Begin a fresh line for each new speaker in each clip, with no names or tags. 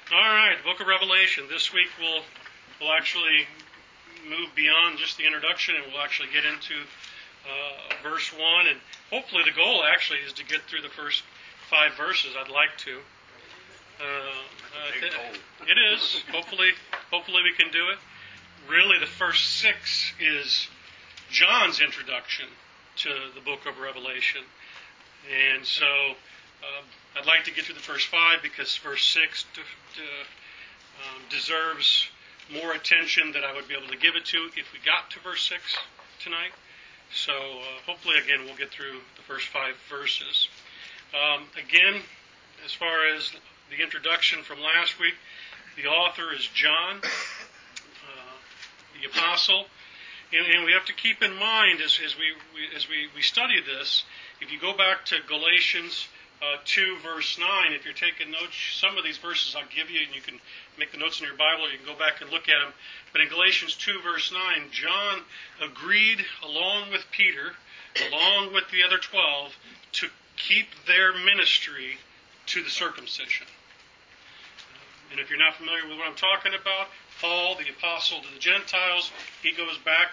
All right, Book of Revelation. This week we'll actually move beyond just the introduction, and we'll actually get into verse 1. And hopefully the goal actually is to get through the first 5 verses. I'd like to. It is. Hopefully we can do it. Really, the first 6 is John's introduction to the Book of Revelation. And so I'd like to get through the first 5 because verse 6 deserves more attention than I would be able to give it to if we got to verse 6 tonight. So hopefully, again, we'll get through the first 5 verses. Again, as far as the introduction from last week, the author is John, the apostle. And we have to keep in mind as we study this, if you go back to Galatians 2 verse 9, if you're taking notes, some of these verses I'll give you, and you can make the notes in your Bible, or you can go back and look at them. But in Galatians 2 verse 9, John agreed along with Peter, along with the other 12, to keep their ministry to the circumcision. And if you're not familiar with what I'm talking about, Paul, the apostle to the Gentiles, he goes back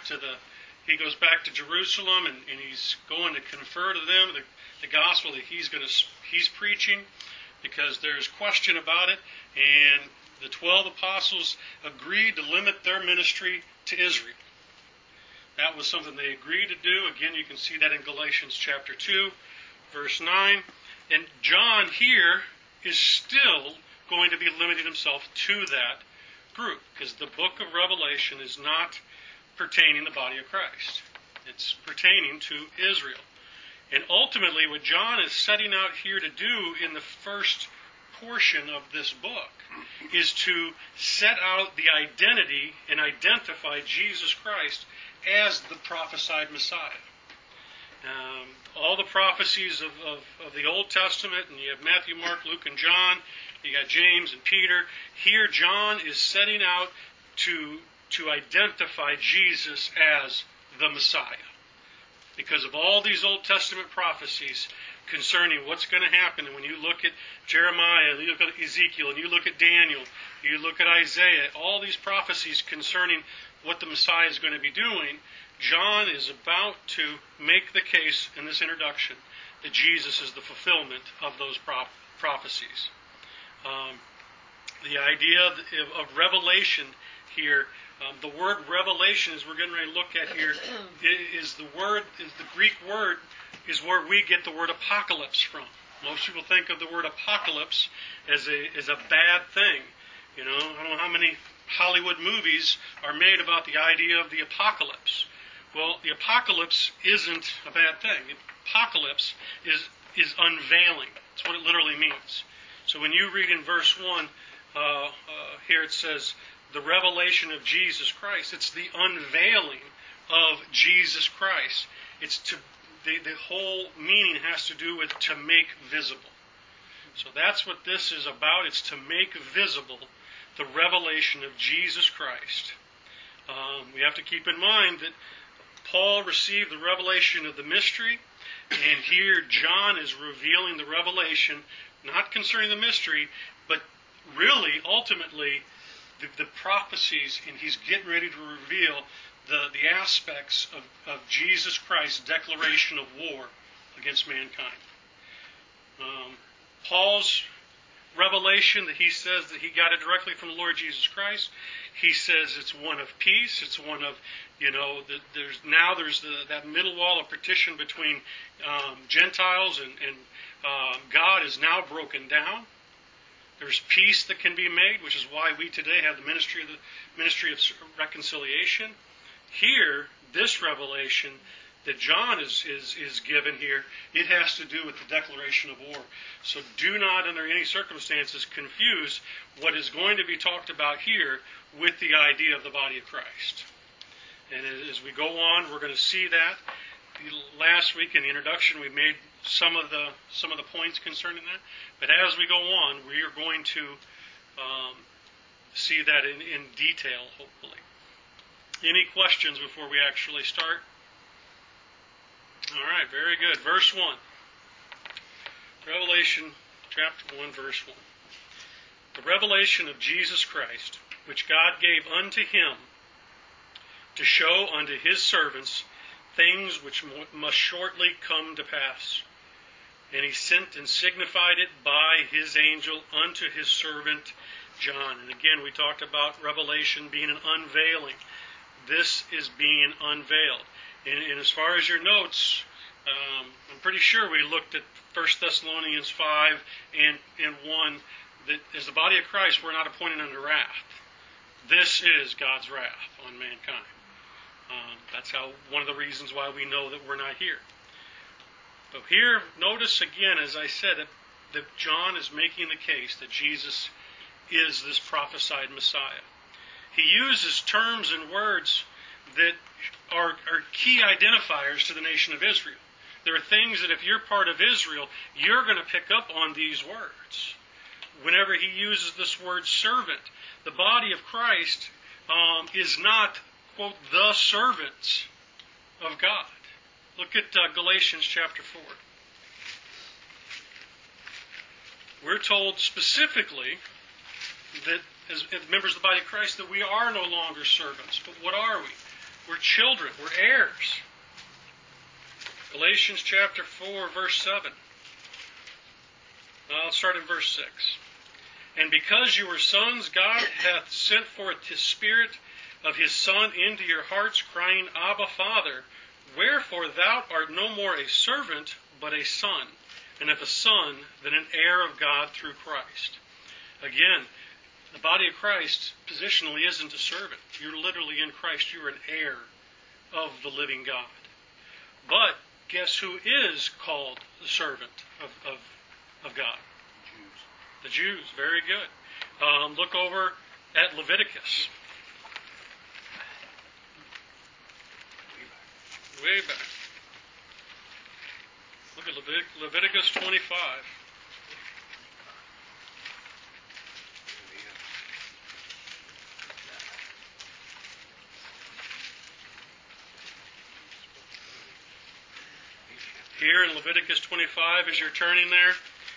to Jerusalem, and he's going to confer to them the gospel that he's preaching, because there's question about it. And the 12 apostles agreed to limit their ministry to Israel. That was something they agreed to do. Again, you can see that in Galatians chapter 2, verse 9. And John here is still going to be limiting himself to that group, because the book of Revelation is not pertaining to the body of Christ. It's pertaining to Israel. And ultimately, what John is setting out here to do in the first portion of this book is to set out the identity and identify Jesus Christ as the prophesied Messiah. All the prophecies of the Old Testament, and you have Matthew, Mark, Luke, and John, you got James and Peter. Here, John is setting out to identify Jesus as the Messiah, because of all these Old Testament prophecies concerning what's going to happen. And when you look at Jeremiah, and you look at Ezekiel, and you look at Daniel, you look at Isaiah, all these prophecies concerning what the Messiah is going to be doing, John is about to make the case in this introduction that Jesus is the fulfillment of those prophecies. The idea of revelation here, the word revelation, as we're getting ready to look at here, is the Greek word is where we get the word apocalypse from. Most people think of the word apocalypse as a bad thing. You know, I don't know how many Hollywood movies are made about the idea of the apocalypse. Well, the apocalypse isn't a bad thing. The apocalypse is unveiling. That's what it literally means. So when you read in verse 1, here it says, the revelation of Jesus Christ. It's the unveiling of Jesus Christ. It's the whole meaning has to do with to make visible. So that's what this is about. It's to make visible the revelation of Jesus Christ. We have to keep in mind that Paul received the revelation of the mystery, and here John is revealing the revelation, not concerning the mystery, but really, ultimately, the prophecies, and he's getting ready to reveal the aspects of Jesus Christ's declaration of war against mankind. Paul's revelation that he says that he got it directly from the Lord Jesus Christ, he says it's one of peace. It's one of, there's that middle wall of partition between Gentiles and God is now broken down. There's peace that can be made, which is why we today have the ministry of reconciliation. Here, this revelation that John is given here, it has to do with the declaration of war. So do not, under any circumstances, confuse what is going to be talked about here with the idea of the body of Christ. And as we go on, we're going to see that. Last week in the introduction, we made some of the points concerning that. But as we go on, we are going to see that in detail, hopefully. Any questions before we actually start? All right, very good. Verse 1. Revelation chapter 1, verse 1. The revelation of Jesus Christ, which God gave unto him to show unto his servants things which must shortly come to pass. And he sent and signified it by his angel unto his servant John. And again, we talked about revelation being an unveiling. This is being unveiled. And as far as your notes, I'm pretty sure we looked at 1 Thessalonians 5 and 1, that as the body of Christ, we're not appointed unto wrath. This is God's wrath on mankind. That's one of the reasons why we know that we're not here. So here, notice again, as I said, that John is making the case that Jesus is this prophesied Messiah. He uses terms and words that are key identifiers to the nation of Israel. There are things that if you're part of Israel, you're going to pick up on these words. Whenever he uses this word servant, the body of Christ is not, quote, the servants of God. Look at Galatians chapter 4. We're told specifically that as members of the body of Christ that we are no longer servants. But what are we? We're children. We're heirs. Galatians chapter 4, verse 7. I'll start in verse 6. And because you are sons, God hath sent forth his Spirit of his Son into your hearts, crying, Abba, Father. Wherefore thou art no more a servant, but a son. And if a son, then an heir of God through Christ. Again, the body of Christ positionally isn't a servant. You're literally in Christ. You're an heir of the living God. But guess who is called the servant of God? The Jews. Very good. Look over at Leviticus. Way back. Look at Leviticus 25. Here in Leviticus 25, as you're turning there,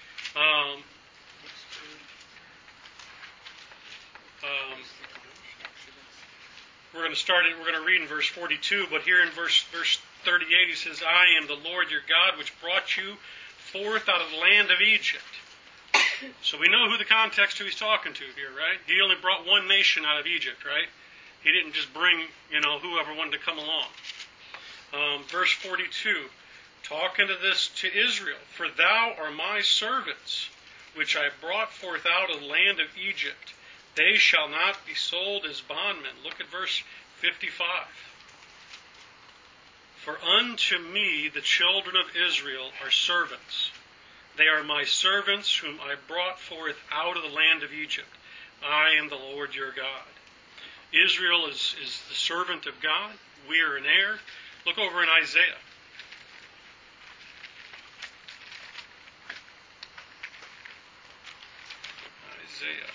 we're going to read in verse 42, but here in verse 38 he says, I am the Lord your God, which brought you forth out of the land of Egypt. So we know who the context who he's talking to here, right? He only brought one nation out of Egypt, right? He didn't just bring, whoever wanted to come along. Verse 42, talking to this to Israel, for thou art my servants, which I brought forth out of the land of Egypt. They shall not be sold as bondmen. Look at verse 55. For unto me the children of Israel are servants. They are my servants whom I brought forth out of the land of Egypt. I am the Lord your God. Israel is the servant of God. We are an heir. Look over in Isaiah. Isaiah.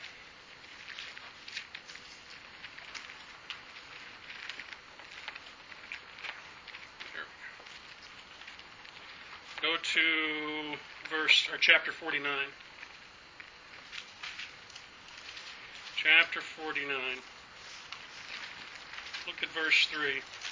Go to chapter 49. Chapter 49. Look at verse 3.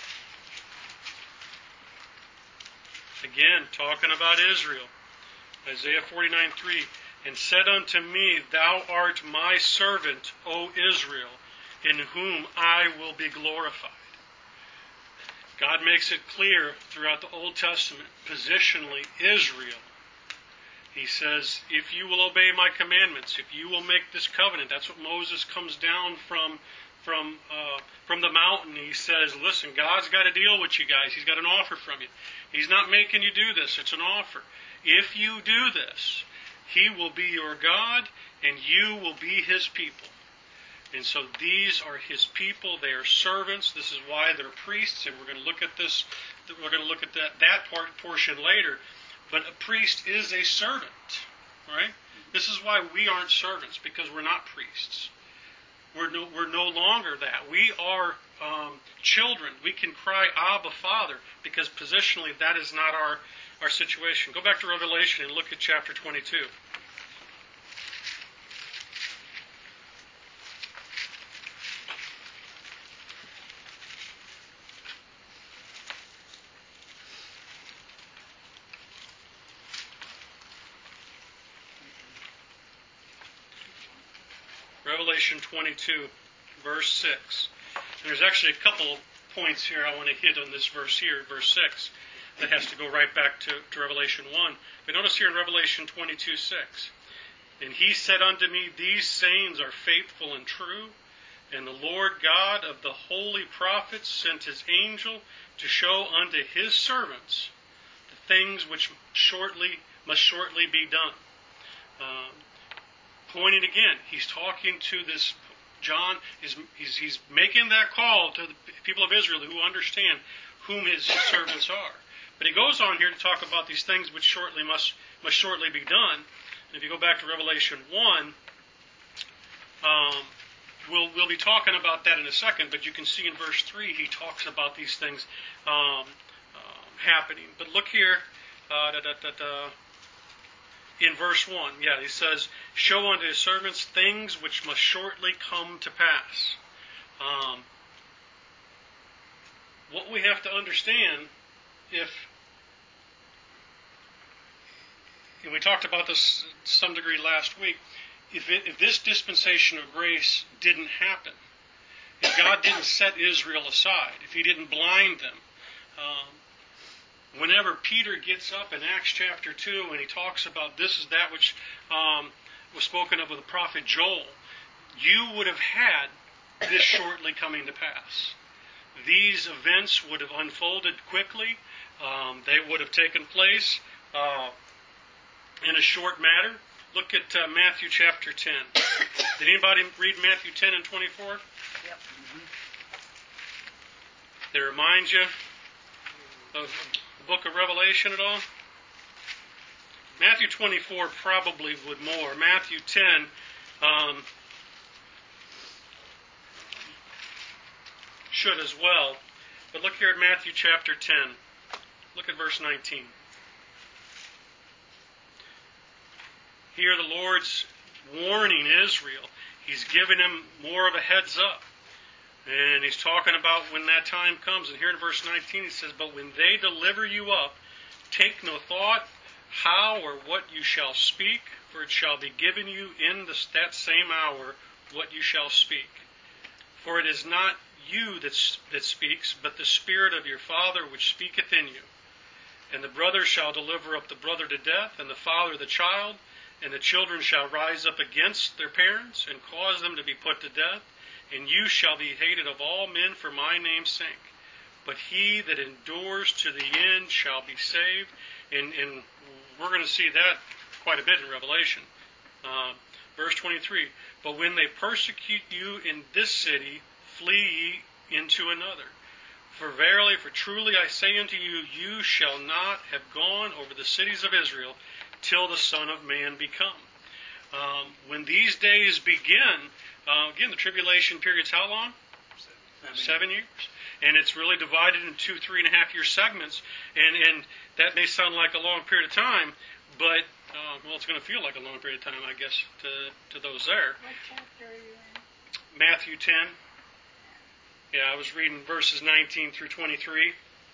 Again, talking about Israel. Isaiah 49:3. And said unto me, Thou art my servant, O Israel, in whom I will be glorified. God makes it clear throughout the Old Testament, positionally, Israel. He says, if you will obey my commandments, if you will make this covenant, that's what Moses comes down from the mountain. He says, listen, God's got a deal with you guys. He's got an offer from you. He's not making you do this. It's an offer. If you do this, he will be your God, and you will be his people. And so these are his people. They are servants. This is why they're priests, and we're going to look at this. We're going to look at that portion later. But a priest is a servant, right? This is why we aren't servants, because we're not priests. We're no longer that. We are children. We can cry, Abba, Father, because positionally that is not our situation. Go back to Revelation and look at chapter 22. Revelation 22, verse 6. And there's actually a couple points here I want to hit on this verse here, verse 6, that has to go right back to Revelation 1. But notice here in Revelation 22, 6. And he said unto me, These sayings are faithful and true, and the Lord God of the holy prophets sent his angel to show unto his servants the things which must shortly be done. Pointing again, he's talking to this, John, he's making that call to the people of Israel who understand whom his servants are. But he goes on here to talk about these things which must shortly be done. And if you go back to Revelation 1, we'll be talking about that in a second, but you can see in verse 3 he talks about these things happening. But look here, in verse 1, he says, Show unto his servants things which must shortly come to pass. What we have to understand, and we talked about this to some degree last week, if this dispensation of grace didn't happen, if God didn't set Israel aside, if he didn't blind them, whenever Peter gets up in Acts chapter 2 and he talks about this is that which was spoken of with the prophet Joel, you would have had this shortly coming to pass. These events would have unfolded quickly. They would have taken place in a short matter. Look at Matthew chapter 10. Did anybody read Matthew 10 and 24?
Yep.
They remind you of the book of Revelation at all? Matthew 24 probably would more. Matthew 10, should as well. But look here at Matthew chapter 10. Look at verse 19. Here the Lord's warning Israel. He's giving him more of a heads up. And he's talking about when that time comes. And here in verse 19 he says, But when they deliver you up, take no thought how or what you shall speak, for it shall be given you in that same hour what you shall speak. For it is not you that speaks, but the Spirit of your Father which speaketh in you. And the brother shall deliver up the brother to death, and the father the child, and the children shall rise up against their parents, and cause them to be put to death. And you shall be hated of all men for my name's sake. But he that endures to the end shall be saved. And we're going to see that quite a bit in Revelation. Verse 23, But when they persecute you in this city, flee ye into another. For verily, for truly I say unto you, you shall not have gone over the cities of Israel till the Son of Man be come. When these days begin, again, the tribulation period's how long? 7 years. And it's really divided into 3.5 year segments. And that may sound like a long period of time, but, it's going to feel like a long period of time, I guess, to those there.
What chapter are you in?
Matthew 10. Yeah, I was reading verses 19 through 23.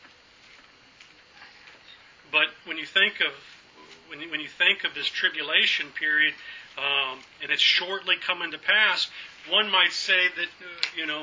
But when you think of this tribulation period, and it's shortly coming to pass, one might say that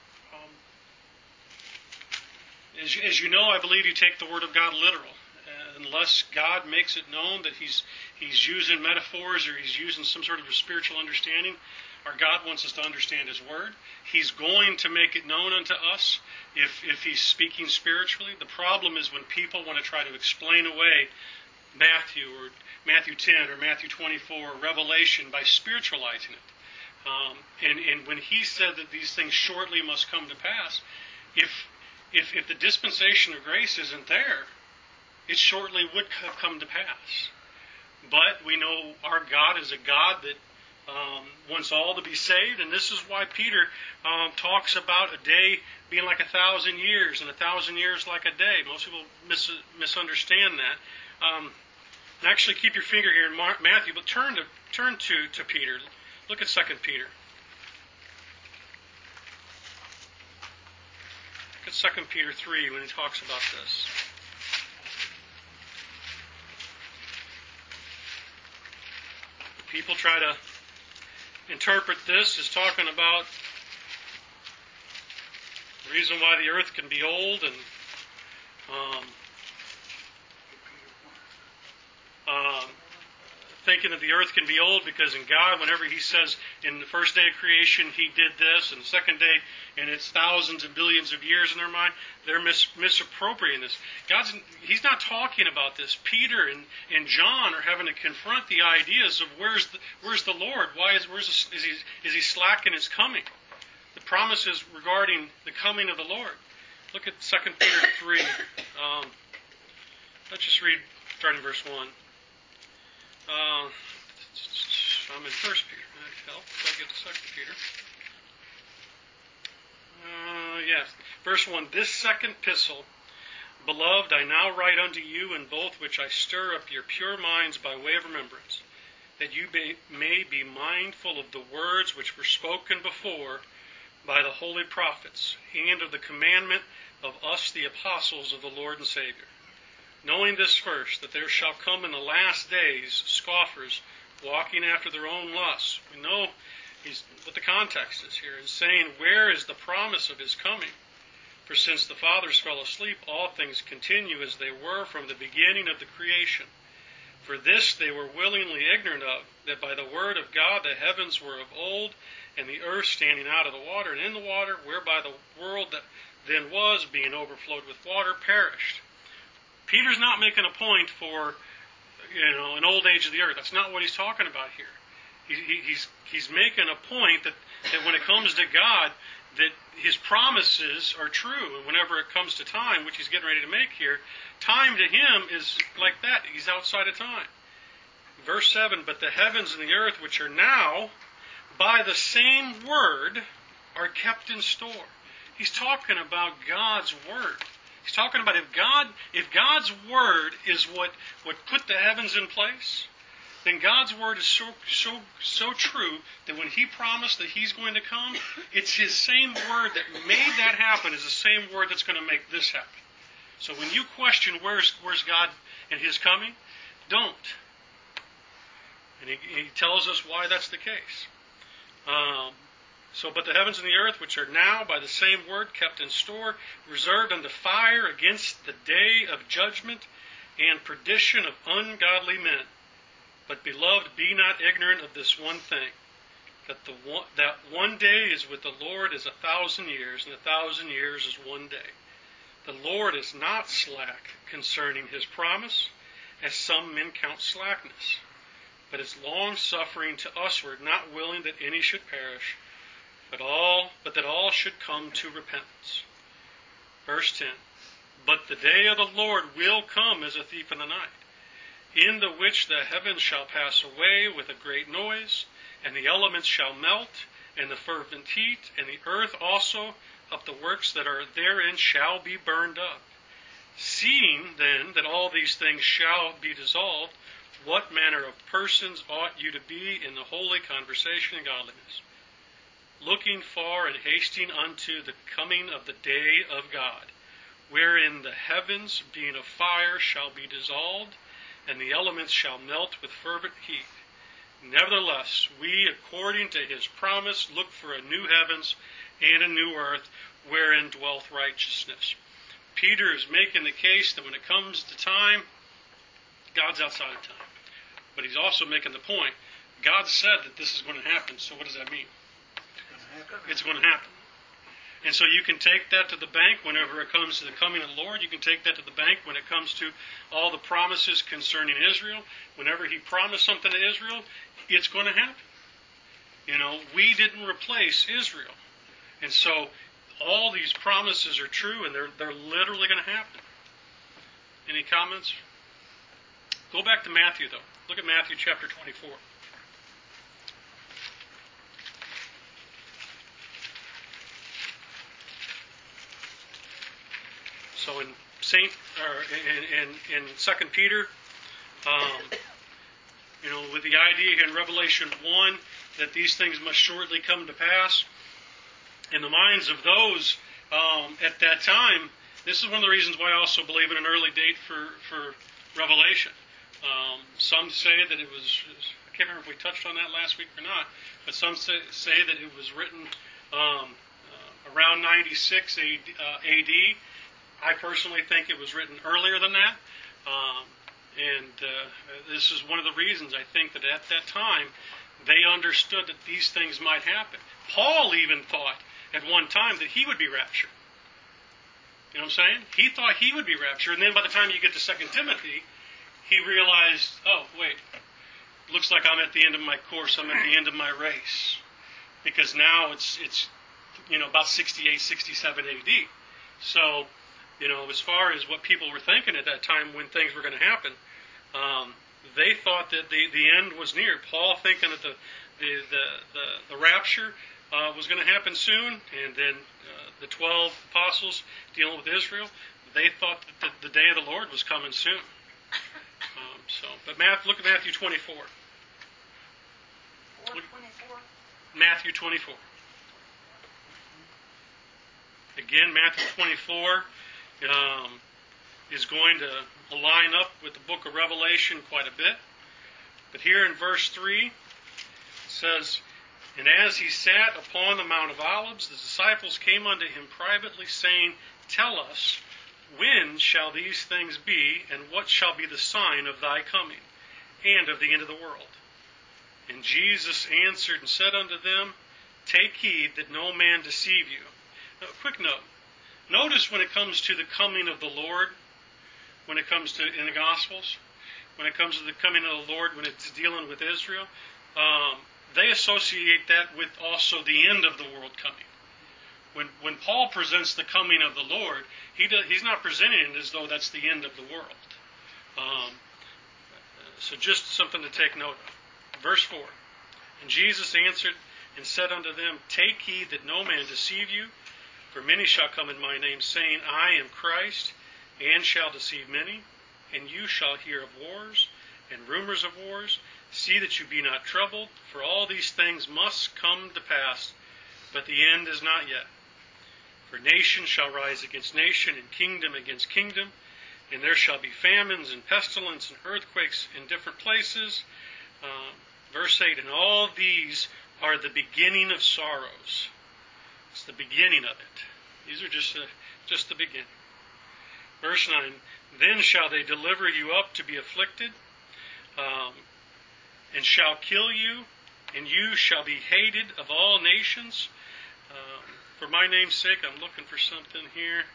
as you know, I believe you take the Word of God literal. Unless God makes it known that He's using metaphors or He's using some sort of a spiritual understanding, our God wants us to understand His Word. He's going to make it known unto us if He's speaking spiritually. The problem is when people want to try to explain away Matthew 10 or Matthew 24 or Revelation by spiritualizing it. And when He said that these things shortly must come to pass, if the dispensation of grace isn't there, it shortly would have come to pass. But we know our God is a God that wants all to be saved, and this is why Peter talks about a day being like 1,000 years, and 1,000 years like a day. Most people misunderstand that. Actually, keep your finger here in Matthew, but turn to Peter. Look at 2 Peter. Look at 2 Peter 3 when he talks about this. People try to interpret this as talking about the reason why the earth can be old and thinking that the earth can be old because in God, whenever He says in the first day of creation He did this, and the second day, and it's thousands and billions of years in their mind, they're misappropriating this. He's not talking about this. Peter and John are having to confront the ideas of where's the Lord? Is He slack in His coming? The promises regarding the coming of the Lord. Look at 2 Peter 3. Let's just read starting verse 1. I'm in 1 Peter. That'd help if I get to 2 Peter. Yes. Verse 1. This second epistle, beloved, I now write unto you in both which I stir up your pure minds by way of remembrance, that you may be mindful of the words which were spoken before by the holy prophets, and of the commandment of us the apostles of the Lord and Savior. Knowing this first, that there shall come in the last days scoffers, walking after their own lusts. We know what the context is here. Is saying, where is the promise of His coming? For since the fathers fell asleep, all things continue as they were from the beginning of the creation. For this they were willingly ignorant of, that by the word of God the heavens were of old, and the earth standing out of the water and in the water, whereby the world that then was, being overflowed with water, perished. Peter's not making a point for, an old age of the earth. That's not what he's talking about here. He's making a point that when it comes to God, that His promises are true. And whenever it comes to time, which he's getting ready to make here, time to Him is like that. He's outside of time. Verse 7, but the heavens and the earth, which are now, by the same word, are kept in store. He's talking about God's word. He's talking about if God's word is what put the heavens in place, then God's word is so true that when He promised that He's going to come, it's His same word that made that happen is the same word that's going to make this happen. So when you question where's God and His coming, don't. And he tells us why that's the case. But the heavens and the earth, which are now by the same word kept in store, reserved unto fire against the day of judgment and perdition of ungodly men. But beloved, be not ignorant of this one thing, that one day is with the Lord as 1,000 years, and 1,000 years is one day. The Lord is not slack concerning His promise, as some men count slackness, but is long-suffering to usward, not willing that any should perish, but that all should come to repentance. Verse 10, but the day of the Lord will come as a thief in the night, in the which the heavens shall pass away with a great noise, and the elements shall melt, and the fervent heat, and the earth also of the works that are therein shall be burned up. Seeing then that all these things shall be dissolved, what manner of persons ought you to be in the holy conversation and godliness, looking for and hasting unto the coming of the day of God, wherein the heavens, being of fire, shall be dissolved, and the elements shall melt with fervent heat. Nevertheless, we, according to His promise, look for a new heavens and a new earth, wherein dwelleth righteousness. Peter is making the case that when it comes to time, God's outside of time. But he's also making the point, God said that this is going to happen, so what does that mean? It's going to happen. And so you can take that to the bank whenever it comes to the coming of the Lord. You can take that to the bank when it comes to all the promises concerning Israel. Whenever He promised something to Israel, it's going to happen. We didn't replace Israel. And so all these promises are true, and they're literally going to happen. Any comments? Go back to Matthew, though. Look at Matthew chapter 24. So in 2 Peter, with the idea here in Revelation 1 that these things must shortly come to pass, in the minds of those at that time, this is one of the reasons why I also believe in an early date for Revelation. Some say that it was can't remember if we touched on that last week or not, but some say that it was written around 96 AD. I personally think it was written earlier than that. This is one of the reasons I think that at that time they understood that these things might happen. Paul even thought at one time that he would be raptured. You know what I'm saying? He thought he would be raptured, and then by the time you get to 2 Timothy, he realized, oh, wait, looks like I'm at the end of my course, I'm at the end of my race. Because now it's about 68, 67 AD. So, as far as what people were thinking at that time when things were going to happen, they thought that the end was near. Paul thinking that the rapture was going to happen soon, and then the 12 apostles dealing with Israel, they thought that the day of the Lord was coming soon. But look at Matthew 24. Matthew 24. Again, Matthew 24 is going to line up with the book of Revelation quite a bit. But here in verse 3, it says, "And as he sat upon the Mount of Olives, the disciples came unto him privately, saying, Tell us, when shall these things be, and what shall be the sign of thy coming, and of the end of the world? And Jesus answered and said unto them, Take heed that no man deceive you." Now, quick note. Notice when it comes to the coming of the Lord, when it comes to in the Gospels, when it comes to the coming of the Lord, when it's dealing with Israel, they associate that with also the end of the world coming. When Paul presents the coming of the Lord, he's not presenting it as though that's the end of the world. So just something to take note of. Verse 4, "And Jesus answered and said unto them, Take heed that no man deceive you, for many shall come in my name, saying, I am Christ, and shall deceive many. And you shall hear of wars and rumors of wars. See that you be not troubled, for all these things must come to pass, but the end is not yet. For nation shall rise against nation, and kingdom against kingdom, and there shall be famines and pestilence and earthquakes in different places." Verse 8, "And all these are the beginning of sorrows." It's the beginning of it. These are just the beginning. Verse 9, "Then shall they deliver you up to be afflicted, and shall kill you, and you shall be hated of all nations. For my name's sake," I'm looking for something here.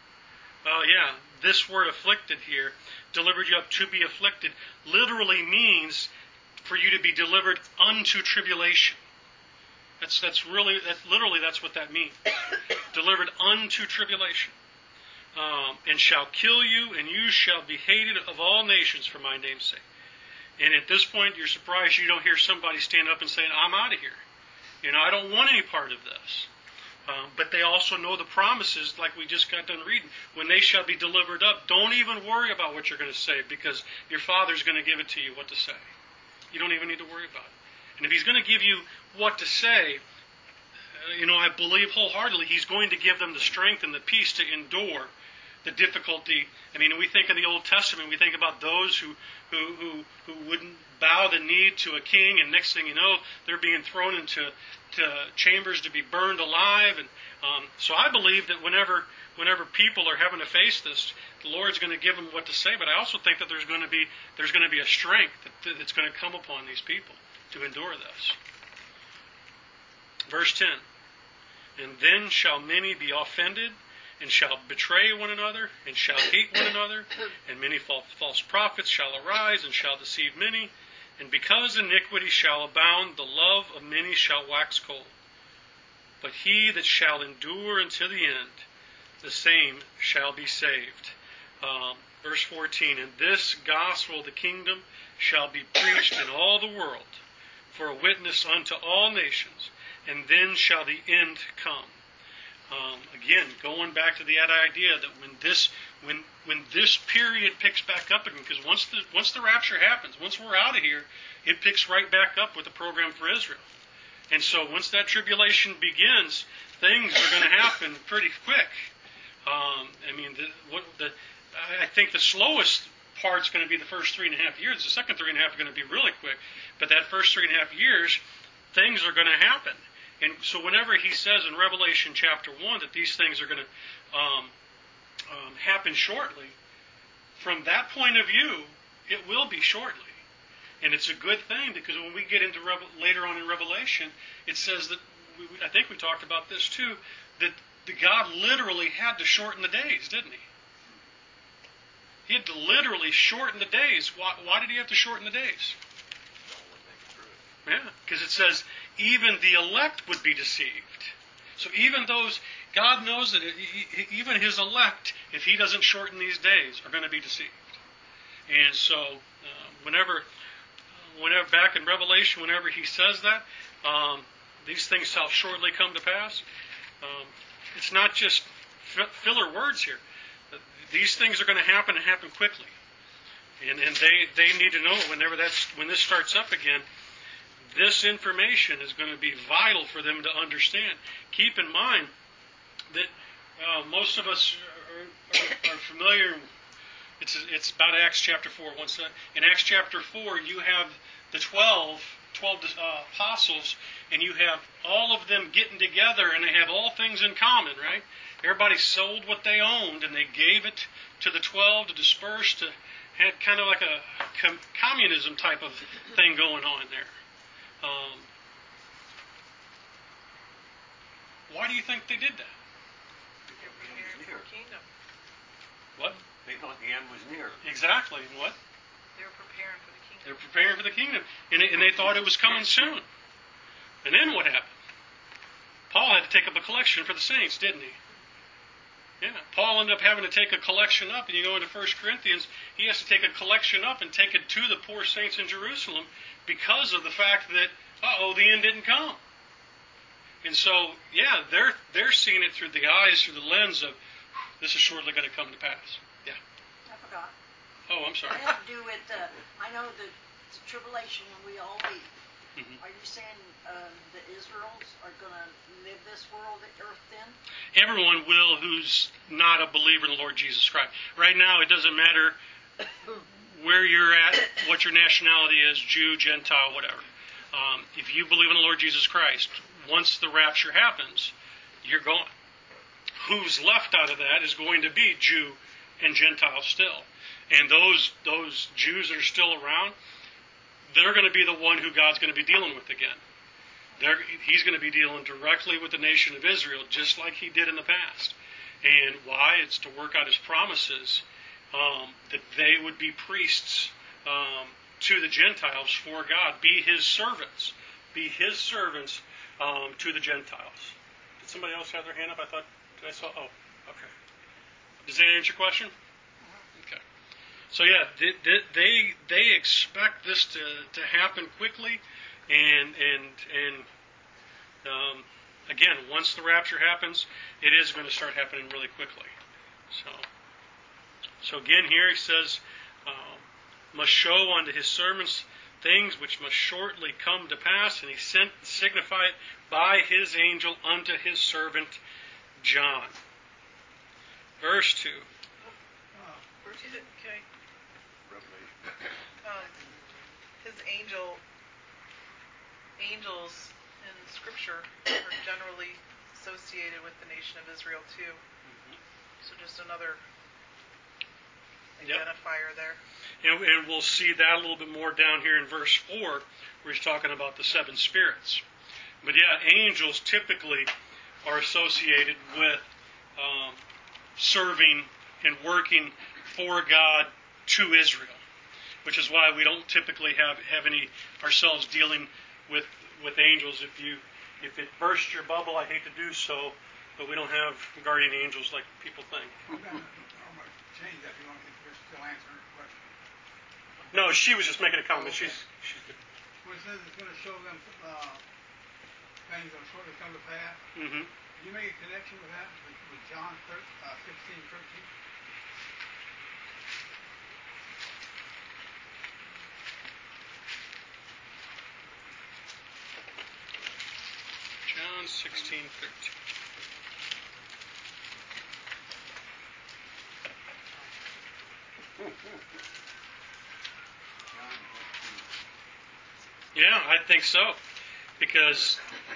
This word afflicted here, delivered you up to be afflicted, literally means for you to be delivered unto tribulation. That's what that means. Delivered unto tribulation. "And shall kill you, and you shall be hated of all nations for my name's sake." And at this point, you're surprised you don't hear somebody stand up and say, "I'm out of here. I don't want any part of this." But they also know the promises, like we just got done reading. When they shall be delivered up, don't even worry about what you're going to say, because your Father's going to give it to you what to say. You don't even need to worry about it. And if He's going to give you what to say, I believe wholeheartedly He's going to give them the strength and the peace to endure the difficulty. We think in the Old Testament, we think about those who wouldn't bow the knee to a king, and next thing you know, they're being thrown into chambers to be burned alive. And so I believe that whenever people are having to face this, the Lord's going to give them what to say. But I also think that there's going to be a strength that's going to come upon these people to endure this. Verse 10, "And then shall many be offended, and shall betray one another, and shall hate one another, and many false prophets shall arise, and shall deceive many. And because iniquity shall abound, the love of many shall wax cold. But he that shall endure until the end, the same shall be saved." Verse 14, "And this gospel of the kingdom shall be preached in all the world, for a witness unto all nations, and then shall the end come." Again, going back to that idea that when this period picks back up again, because once the rapture happens, once we're out of here, it picks right back up with the program for Israel. And so once that tribulation begins, things are going to happen pretty quick. I think the slowest part's going to be the first 3.5 years. The second 3.5 are going to be really quick. But that first 3.5 years, things are going to happen. And so whenever he says in Revelation chapter 1 that these things are going to happen shortly, from that point of view, it will be shortly. And it's a good thing, because when we get into later on in Revelation, it says that, I think we talked about this too, that God literally had to shorten the days, didn't he? He had to literally shorten the days. Why did he have to shorten the days? Yeah, because it says even the elect would be deceived. So even those, God knows that even his elect, if he doesn't shorten these days, are going to be deceived. And so whenever back in Revelation, whenever he says that, these things shall shortly come to pass. It's not just filler words here. These things are going to happen and happen quickly. And they need to know it when this starts up again. This information is going to be vital for them to understand. Keep in mind that most of us are familiar. It's about Acts chapter 4. In Acts chapter 4, you have the 12 apostles, and you have all of them getting together, and they have all things in common, right? Everybody sold what they owned, and they gave it to the 12 to disperse, to have kind of like a communism type of thing going on there. Why do you think they did that?
Kingdom.
What?
They thought the end was near.
Exactly. What?
They were preparing for the kingdom.
They were preparing for the kingdom. And they thought it was coming soon. And then what happened? Paul had to take up a collection for the saints, didn't he? Yeah. Paul ended up having to take a collection up. And you go into 1 Corinthians, he has to take a collection up and take it to the poor saints in Jerusalem because of the fact that, the end didn't come. And so, yeah, they're seeing it through the eyes, through the lens of, this is shortly going to come to pass. Yeah.
I forgot.
Oh, I'm sorry.
It had to do with, I know the tribulation when we all leave.
Mm-hmm.
Are you saying the Israels are going to live this world, the earth then?
Everyone will who's not a believer in the Lord Jesus Christ. Right now, it doesn't matter where you're at, what your nationality is, Jew, Gentile, whatever. If you believe in the Lord Jesus Christ, once the rapture happens, you're gone. Who's left out of that is going to be Jew and Gentile still. And those Jews that are still around, they're going to be the one who God's going to be dealing with again. He's going to be dealing directly with the nation of Israel, just like he did in the past. And why? It's to work out his promises, that they would be priests to the Gentiles for God, be his servants to the Gentiles. Did somebody else have their hand up? I saw. Oh, okay. Does that answer your question? Okay. So yeah, they expect this to happen quickly, and again, once the rapture happens, it is going to start happening really quickly. So again, here he says, must show unto his servants things which must shortly come to pass, and he signify it by his angel unto his servant John. Verse 2.
Okay. His angels in Scripture are generally associated with the nation of Israel too.
Mm-hmm.
So just another identifier there.
And we'll see that a little bit more down here in verse 4, where he's talking about the seven spirits. But yeah, angels typically are associated with serving and working for God to Israel, which is why we don't typically have any ourselves dealing with angels. If it bursts your bubble, I hate to do so, but we don't have guardian angels like people think.
I'm going to change that if you want to still answer her question.
No, she was just making a comment.
Okay.
She's good.
When it says it's going to show them things that are shortly come to pass,
Mm-hmm.
can you make a connection with that, with John 16:13?
John 16:13. I think so, because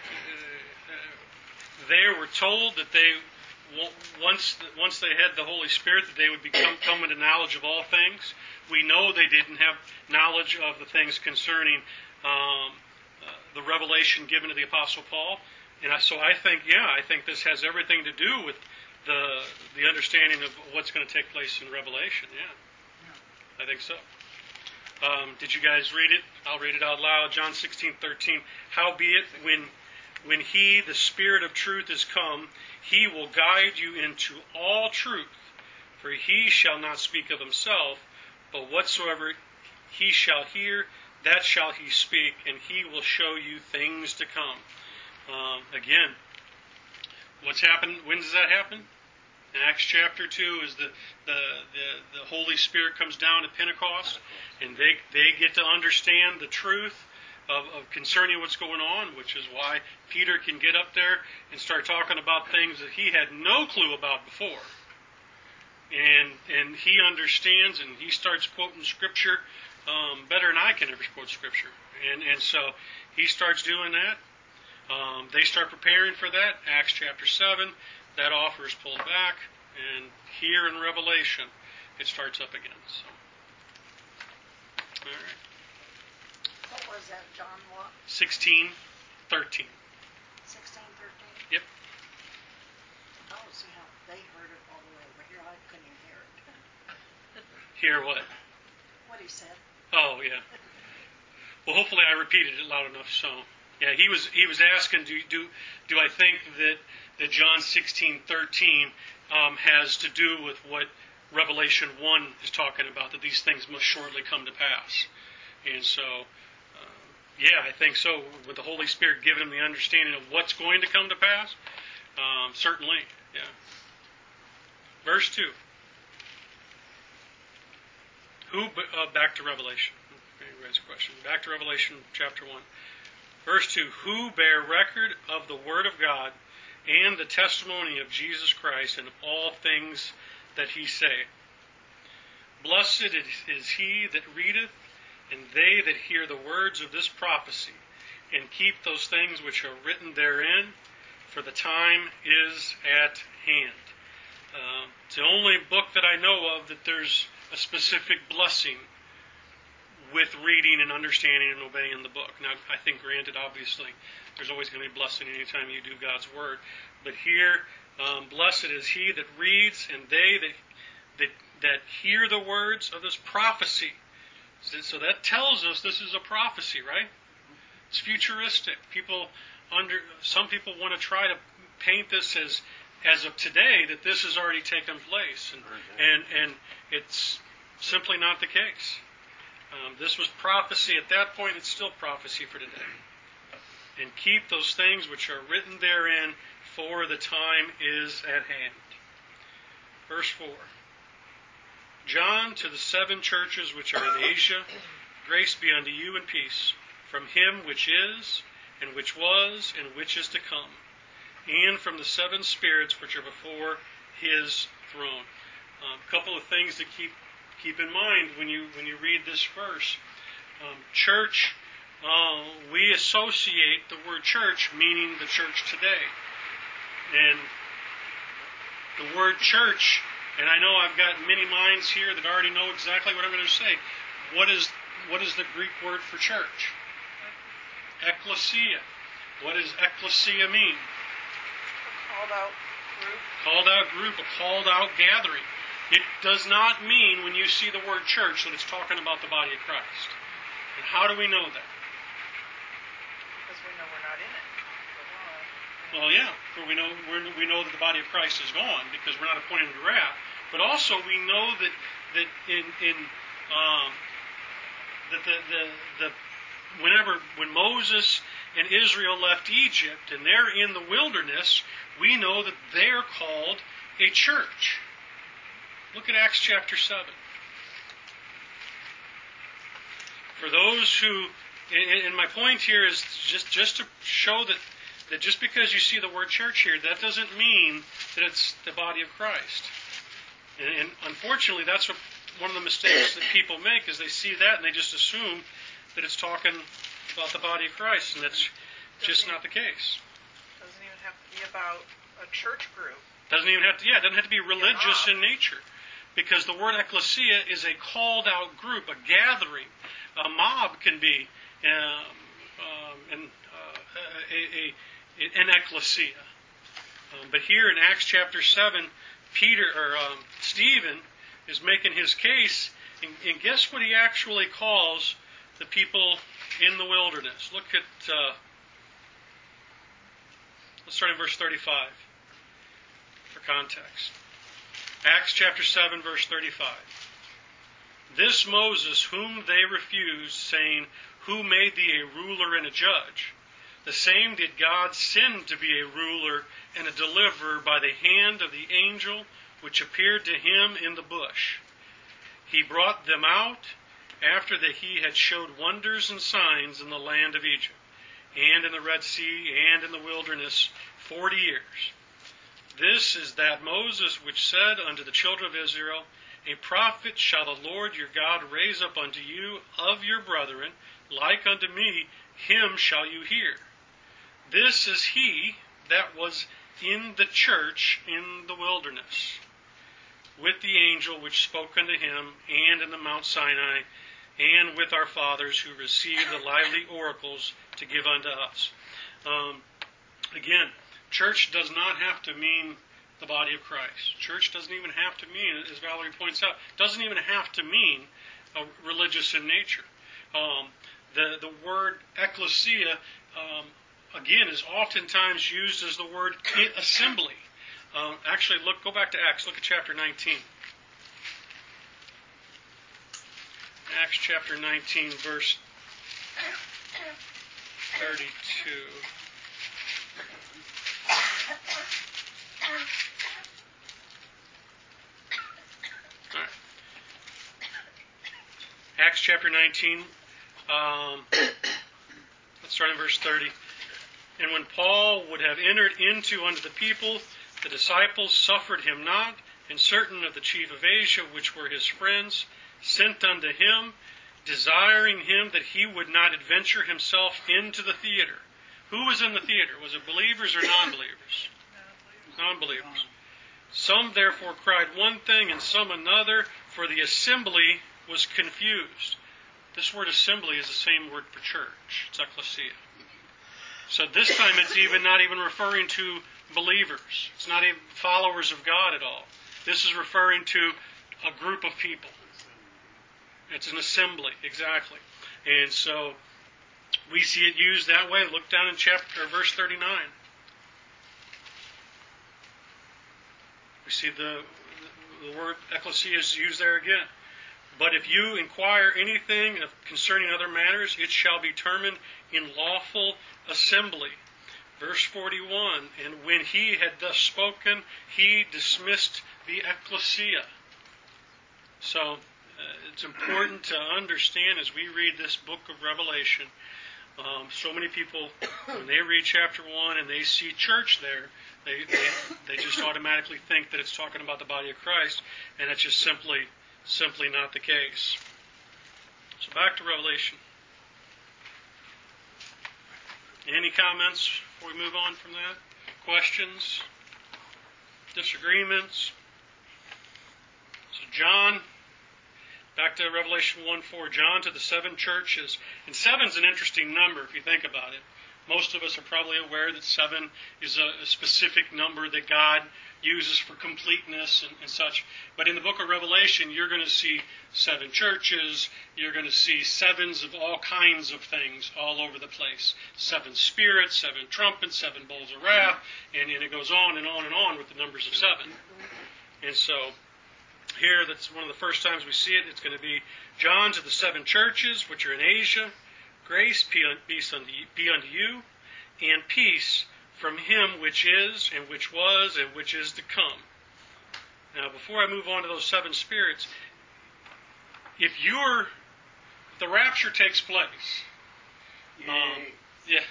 they were told that they once they had the Holy Spirit, that they would come into knowledge of all things. We know they didn't have knowledge of the things concerning the revelation given to the Apostle Paul, and so I think this has everything to do with the understanding of what's going to take place in Revelation. Yeah, I think so. Did you guys read it? I'll read it out loud. John 16:13. Howbeit, when He, the Spirit of truth, is come, He will guide you into all truth. For He shall not speak of Himself, but whatsoever He shall hear, that shall He speak, and He will show you things to come. Again, what's happened? When does that happen? In Acts chapter 2 is the Holy Spirit comes down at Pentecost, and they get to understand the truth of concerning what's going on, which is why Peter can get up there and start talking about things that he had no clue about before. And he understands, and he starts quoting Scripture better than I can ever quote Scripture. And so he starts doing that. They start preparing for that. Acts chapter 7, that offer is pulled back. And here in Revelation, it starts up again. So, all right.
What was that, John what?
16:13.
16:13?
Yep.
I don't see how they heard it all the way over here. I couldn't even hear it.
Hear what?
What he said.
Oh, yeah. Well, hopefully I repeated it loud enough. So, yeah, he was asking, do I think that John 16:13 has to do with what Revelation 1 is talking about, that these things must shortly come to pass? And so, yeah, I think so. With the Holy Spirit giving him the understanding of what's going to come to pass, certainly, yeah. Verse 2. Back to Revelation. Anybody's question. Back to Revelation chapter 1. Verse 2. Who bear record of the Word of God and the testimony of Jesus Christ and all things that he say. Blessed is he that readeth, and they that hear the words of this prophecy, and keep those things which are written therein, for the time is at hand. It's the only book that I know of that there's a specific blessing with reading and understanding and obeying the book. Now, I think, granted, obviously, there's always going to be blessing anytime you do God's Word. But here, blessed is he that reads, and they that hear the words of this prophecy. So that tells us this is a prophecy, right? It's futuristic. Some people want to try to paint this as of today, that this has already taken place, and it's simply not the case. This was prophecy at that point. It's still prophecy for today. And keep those things which are written therein, for the time is at hand. Verse 4. John, to the 7 churches which are in Asia, grace be unto you and peace, from him which is, and which was, and which is to come, and from the 7 spirits which are before his throne. A couple of things to keep in mind when you read this verse. Church, we associate the word church meaning the church today. And the word church, and I know I've got many minds here that already know exactly what I'm going to say. What is the Greek word for church? Ecclesia. What does ecclesia mean?
A called out group.
Called out group, a called out gathering. It does not mean, when you see the word church, that it's talking about the body of Christ. And how do we know that?
Because we know we're not in it.
Well, yeah, for we know that the body of Christ is gone because we're not appointed to wrath. But also we know that when Moses and Israel left Egypt and they're in the wilderness, we know that they're called a church. Look at Acts chapter 7. For those who, and my point here is just to show that just because you see the word church here, that doesn't mean that it's the body of Christ. And unfortunately, that's one of the mistakes that people make, is they see that and they just assume that it's talking about the body of Christ, and that's just not the case.
Doesn't even have to be about a church group.
Doesn't even have to. Yeah, it doesn't have to be religious in nature, because the word ecclesia is a called out group, a gathering. A mob can be an ecclesia. But here in Acts chapter 7, Stephen is making his case, and guess what he actually calls the people in the wilderness. Look at, let's start in verse 35 for context. Acts chapter 7, verse 35. This Moses, whom they refused, saying, Who made thee a ruler and a judge? The same did God send to be a ruler and a deliverer by the hand of the angel which appeared to him in the bush. He brought them out after that he had showed wonders and signs in the land of Egypt, and in the Red Sea, and in the wilderness 40 years. This is that Moses which said unto the children of Israel, A prophet shall the Lord your God raise up unto you of your brethren, like unto me, him shall you hear. This is he that was in the church in the wilderness, with the angel which spoke unto him, and in the Mount Sinai, and with our fathers who received the lively oracles to give unto us. Again, church does not have to mean the body of Christ. Church doesn't even have to mean, as Valerie points out, doesn't even have to mean religious in nature. The word ecclesia, again, is oftentimes used as the word assembly. Actually, go back to Acts. Look at chapter 19. Acts chapter 19, verse 32. All right. Acts chapter 19. Let's start in verse 30. And when Paul would have entered into unto the people, the disciples suffered him not, and certain of the chief of Asia, which were his friends, sent unto him, desiring him that he would not adventure himself into the theater. Who was in the theater? Was it believers or non-believers? Non-believers. Some therefore cried one thing, and some another, for the assembly was confused. This word assembly is the same word for church. It's ecclesia. So this time it's not even referring to believers. It's not even followers of God at all. This is referring to a group of people. It's an assembly, exactly. And so we see it used that way. Look down in verse 39. We see the word ecclesia is used there again. But if you inquire anything concerning other matters, it shall be determined in lawful assembly. Verse 41, and when he had thus spoken, he dismissed the ecclesia. So it's important to understand as we read this book of Revelation, so many people, when they read chapter 1 and they see church there, they just automatically think that it's talking about the body of Christ, and it's just simply not the case. So back to Revelation. Any comments before we move on from that? Questions? Disagreements? So John, back to Revelation 1:4, John to the 7 churches. And 7's an interesting number if you think about it. Most of us are probably aware that 7 is a specific number that God uses for completeness and such. But in the book of Revelation, you're going to see 7 churches. You're going to see 7s of all kinds of things all over the place. 7 spirits, 7 trumpets, 7 bowls of wrath, and it goes on and on and on with the numbers of 7. And so here, that's one of the first times we see it. It's going to be John to the 7 churches, which are in Asia. Grace be unto you, and peace from him which is, and which was, and which is to come. Now, before I move on to those 7 spirits, if the rapture takes place,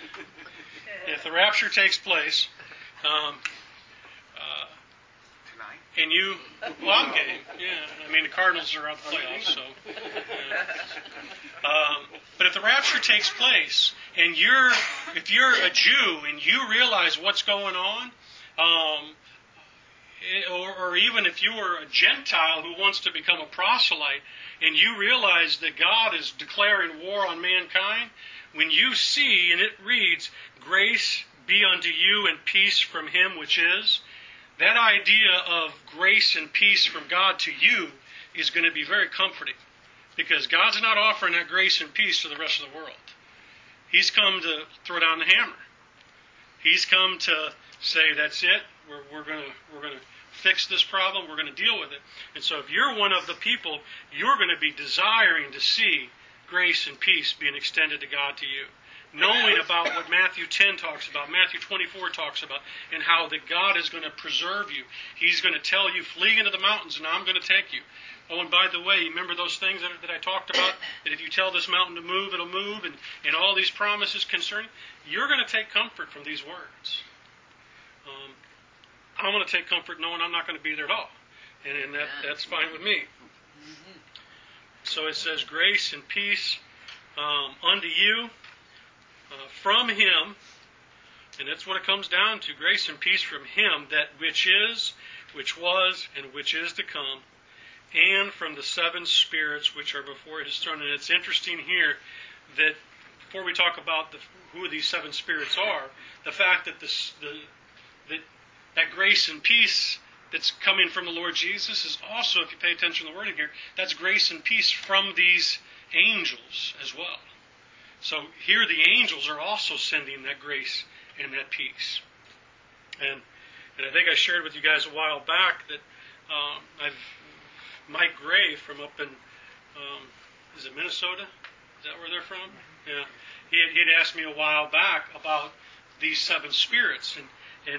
if the rapture takes place
fine.
and you, well, I'm game. Yeah, I mean the Cardinals are out of the playoffs, so. Yeah. But if the rapture takes place, and if you're a Jew and you realize what's going on, or even if you were a Gentile who wants to become a proselyte, and you realize that God is declaring war on mankind, when you see, and it reads, "Grace be unto you and peace from Him which is," that idea of grace and peace from God to you is going to be very comforting, because God's not offering that grace and peace to the rest of the world. He's come to throw down the hammer. He's come to say, "That's it. We're going to fix this problem. We're going to deal with it." And so if you're one of the people, you're going to be desiring to see grace and peace being extended to God to you. Knowing about what Matthew 10 talks about, Matthew 24 talks about, and how that God is going to preserve you. He's going to tell you, "Flee into the mountains, and I'm going to take you." Oh, and by the way, remember those things that I talked about? That if you tell this mountain to move, it'll move, and all these promises concerning, you're going to take comfort from these words. I'm going to take comfort knowing I'm not going to be there at all. And that's fine with me. So it says, "Grace and peace unto you from Him," and that's what it comes down to, grace and peace from Him, that which is, which was, and which is to come, and from the seven spirits which are before His throne. And it's interesting here that before we talk about who these seven spirits are, the fact that that grace and peace that's coming from the Lord Jesus is also, if you pay attention to the wording here, that's grace and peace from these angels as well. So here the angels are also sending that grace and that peace. And I think I shared with you guys a while back that Mike Gray from up in, is it Minnesota? Is that where they're from? Yeah. He'd asked me a while back about these seven spirits, and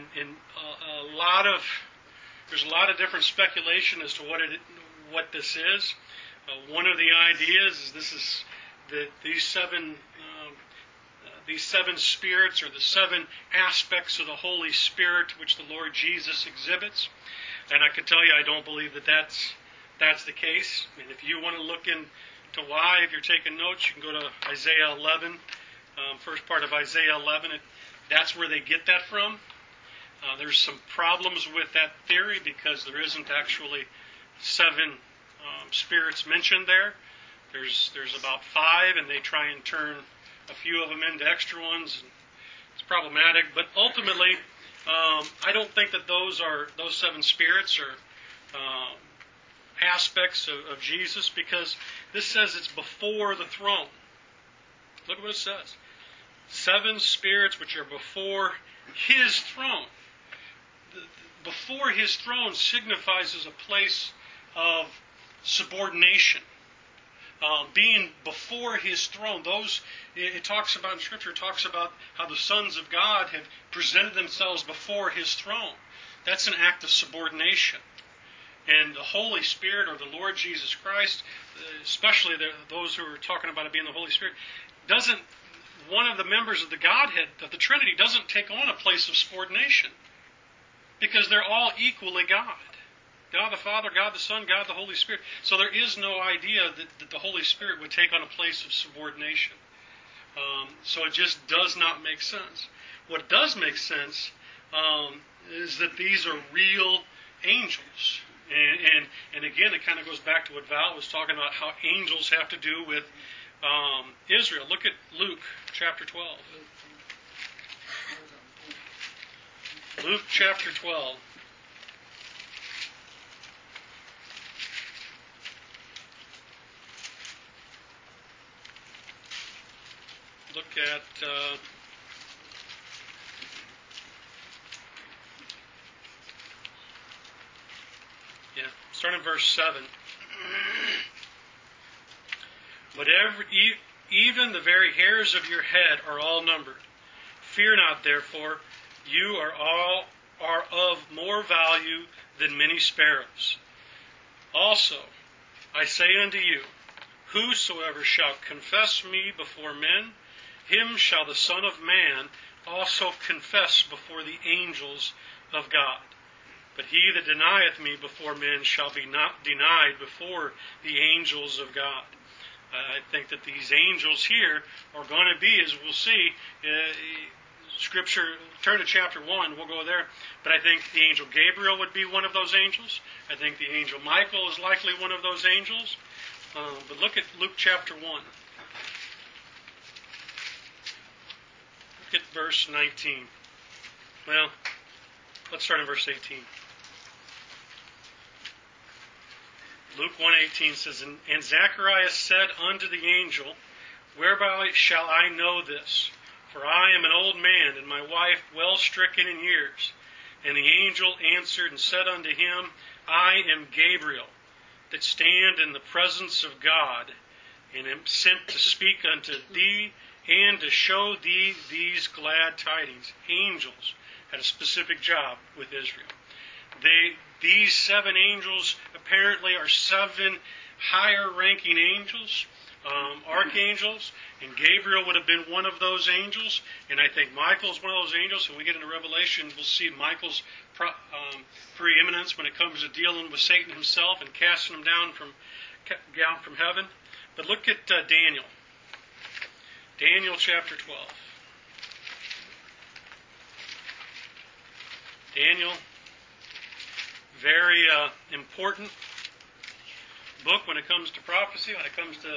there's a lot of different speculation as to what this is. One of the ideas is that these seven spirits are the seven aspects of the Holy Spirit which the Lord Jesus exhibits. And I can tell you, I don't believe that that's the case. And if you want to look into why, if you're taking notes, you can go to Isaiah 11, first part of Isaiah 11. That's where they get that from. There's some problems with that theory because there isn't actually seven spirits mentioned there. There's about five, and they try and turn a few of them into extra ones. And it's problematic, but ultimately, I don't think that those seven spirits are aspects of Jesus, because this says it's before the throne. Look at what it says. Seven spirits which are before His throne. Before His throne signifies as a place of subordination. Being before His throne, it talks about in Scripture, it talks about how the sons of God have presented themselves before His throne. That's an act of subordination. And the Holy Spirit, or the Lord Jesus Christ, especially those who are talking about it being the Holy Spirit, one of the members of the Godhead, of the Trinity, doesn't take on a place of subordination, because they're all equally God. God the Father, God the Son, God the Holy Spirit. So there is no idea that the Holy Spirit would take on a place of subordination. So it just does not make sense. What does make sense is that these are real angels. And again, it kind of goes back to what Val was talking about, how angels have to do with Israel. Look at Luke chapter 12. Luke chapter 12. Look at start in verse 7. But even the very hairs of your head are all numbered. Fear not, therefore, you are of more value than many sparrows. Also, I say unto you, whosoever shall confess me before men, him shall the Son of Man also confess before the angels of God. But he that denieth me before men shall be not denied before the angels of God. I think that these angels here are going to be, as we'll see, Scripture, turn to chapter 1, we'll go there. But I think the angel Gabriel would be one of those angels. I think the angel Michael is likely one of those angels. But look at Luke chapter 1. Look at verse 19. Well, let's start in verse 18. Luke 1:18 says, And Zacharias said unto the angel, Whereby shall I know this? For I am an old man, and my wife well stricken in years. And the angel answered and said unto him, I am Gabriel, that stand in the presence of God, and am sent to speak unto thee, and to show thee these glad tidings. Angels had a specific job with Israel. These 7 angels apparently are 7 higher-ranking angels, archangels, and Gabriel would have been one of those angels, and I think Michael's one of those angels. When we get into Revelation, we'll see Michael's preeminence when it comes to dealing with Satan himself and casting him down from heaven. But look at Daniel. Daniel chapter 12. Daniel, very important book when it comes to prophecy, when it comes to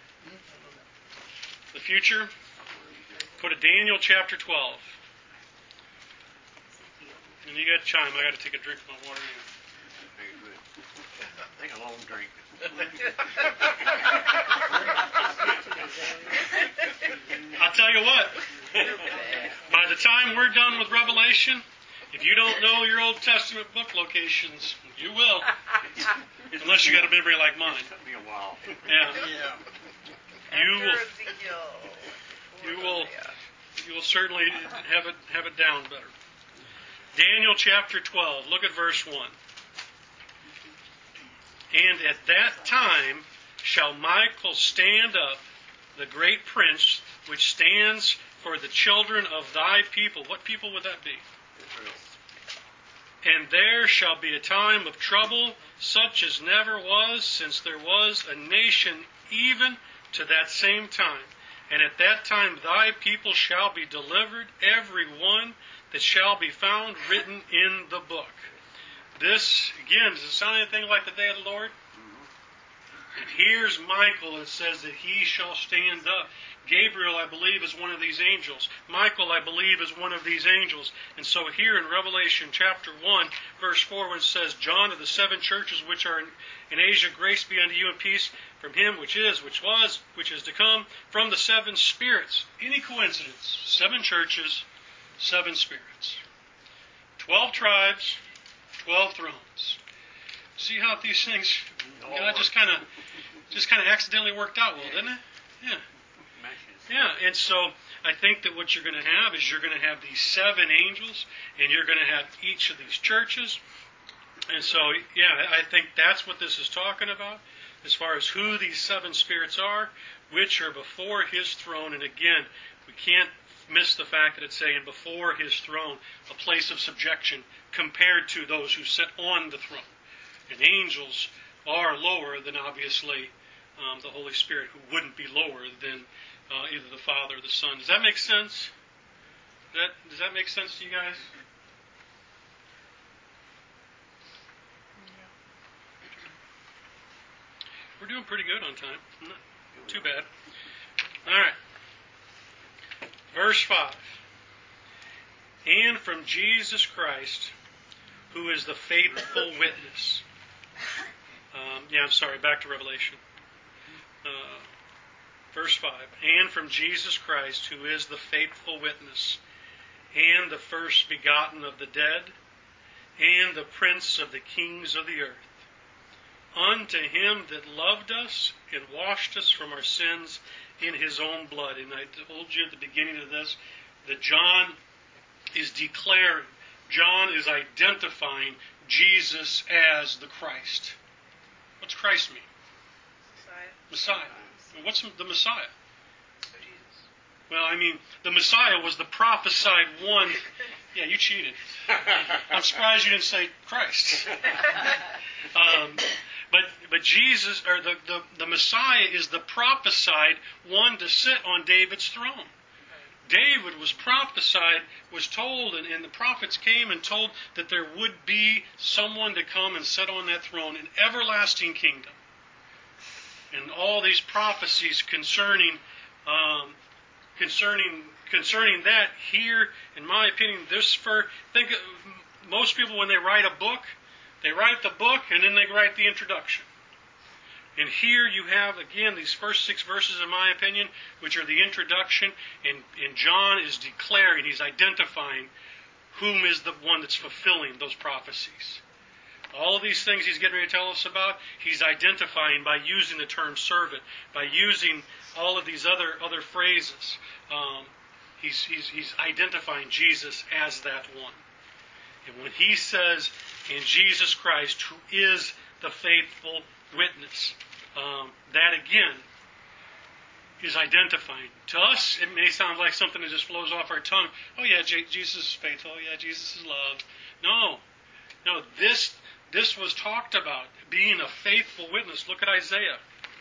the future. Go to Daniel chapter 12. And you got chime. I got to take a drink of my water.
Very good. Take a long drink.
I'll tell you what. By the time we're done with Revelation, if you don't know your Old Testament book locations, you will. Unless you got a memory like mine.
It took me a while.
Yeah.
Ezekiel.
You will certainly have it down better. Daniel chapter 12. Look at verse 1. And at that time shall Michael stand up, the great prince, which stands for the children of thy people. What people would that be?
Israel.
And there shall be a time of trouble, such as never was since there was a nation, even to that same time. And at that time thy people shall be delivered, every one that shall be found written in the book. This, again, does it sound anything like the day of the Lord? And here's Michael. It says that he shall stand up. Gabriel, I believe, is one of these angels. Michael, I believe, is one of these angels. And so here in Revelation chapter 1, verse 4, when it says, John of the 7 churches which are in Asia, grace be unto you and peace from him which is, which was, which is to come, from the 7 spirits. Any coincidence? 7 churches, 7 spirits. 12 tribes, 12 thrones. See how these things God just kind of accidentally worked out well, didn't it? Yeah. Yeah, and so I think that what you're going to have is you're going to have these 7 angels, and you're going to have each of these churches. And so, yeah, I think that's what this is talking about, as far as who these 7 spirits are, which are before his throne. And again, we can't miss the fact that it's saying before his throne, a place of subjection compared to those who sit on the throne. And angels are lower than, obviously, the Holy Spirit, who wouldn't be lower than either the Father or the Son. Does that make sense? Does that make sense to you guys? We're doing pretty good on time. Not too bad. All right. Verse 5. And from Jesus Christ, who is the faithful witness. Back to Revelation. Verse 5. And from Jesus Christ, who is the faithful witness, and the first begotten of the dead, and the prince of the kings of the earth, unto him that loved us and washed us from our sins in his own blood. And I told you at the beginning of this that John is identifying Jesus as the Christ. What's Christ mean? Messiah. What's the Messiah?
Jesus.
Well, I mean, the Messiah was the prophesied one Yeah, you cheated. I'm surprised you didn't say Christ. But Jesus, or the Messiah, is the prophesied one to sit on David's throne. David was prophesied, was told, and the prophets came and told that there would be someone to come and sit on that throne, an everlasting kingdom. And all these prophecies concerning that here, in my opinion, most people when they write a book, they write the book and then they write the introduction. And here you have, again, these first 6 verses, in my opinion, which are the introduction, and John is declaring, he's identifying whom is the one that's fulfilling those prophecies. All of these things he's getting ready to tell us about, he's identifying by using the term servant, by using all of these other phrases. He's identifying Jesus as that one. And when he says, in Jesus Christ, who is the faithful witness, that again is identifying. To us, it may sound like something that just flows off our tongue. Oh yeah, Jesus is faithful. Oh yeah, Jesus is love. No, this was talked about, being a faithful witness. Look at Isaiah.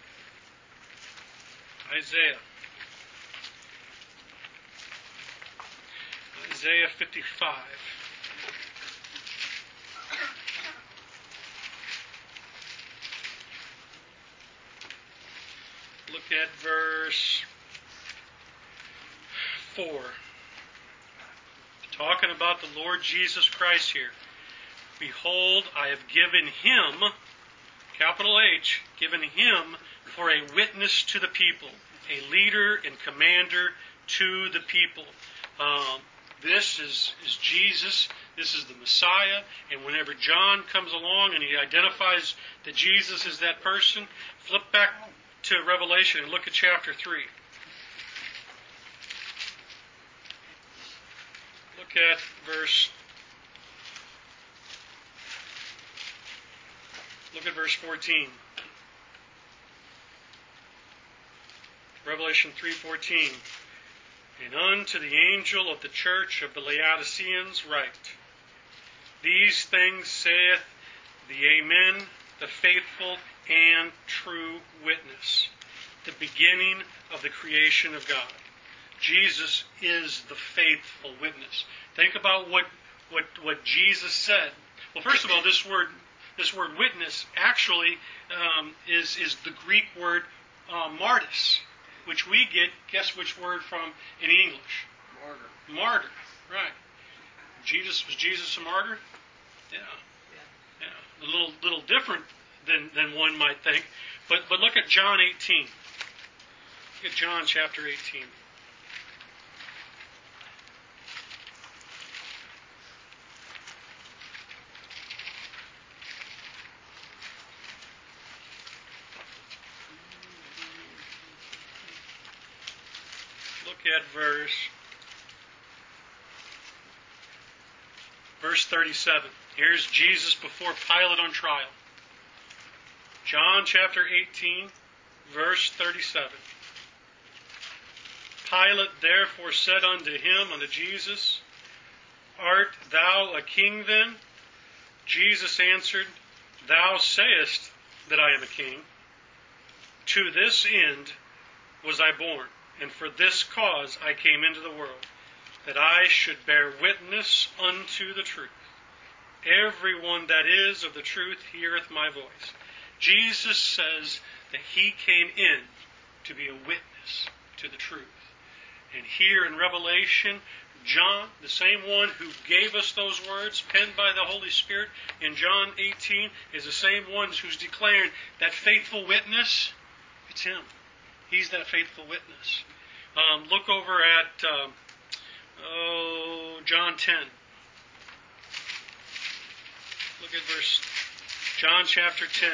Isaiah 55. Look at verse 4. Talking about the Lord Jesus Christ here. Behold, I have given him, capital H, given him for a witness to the people, a leader and commander to the people. This is Jesus. This is the Messiah. And whenever John comes along and he identifies that Jesus is that person, flip back to Revelation and look at chapter 3. Look at verse 14. Revelation 3:14. And unto the angel of the church of the Laodiceans write, These things saith the Amen, the faithful and true witness, the beginning of the creation of God. Jesus is the faithful witness. Think about what Jesus said. Well, first of all, this word witness actually is the Greek word martys, which we get, guess which word from in English? Martyr, right. Was Jesus a martyr? Yeah. A little different than one might think. But look at John 18. Look at John chapter 18. Look at verse 37. Here's Jesus before Pilate on trial. John chapter 18, verse 37. Pilate therefore said unto Jesus, Art thou a king then? Jesus answered, Thou sayest that I am a king. To this end was I born, and for this cause I came into the world, that I should bear witness unto the truth. Everyone that is of the truth heareth my voice. Jesus says that he came in to be a witness to the truth. And here in Revelation, John, the same one who gave us those words, penned by the Holy Spirit in John 18, is the same one who's declaring that faithful witness. It's him. He's that faithful witness. Look over at John 10. Look at John chapter 10.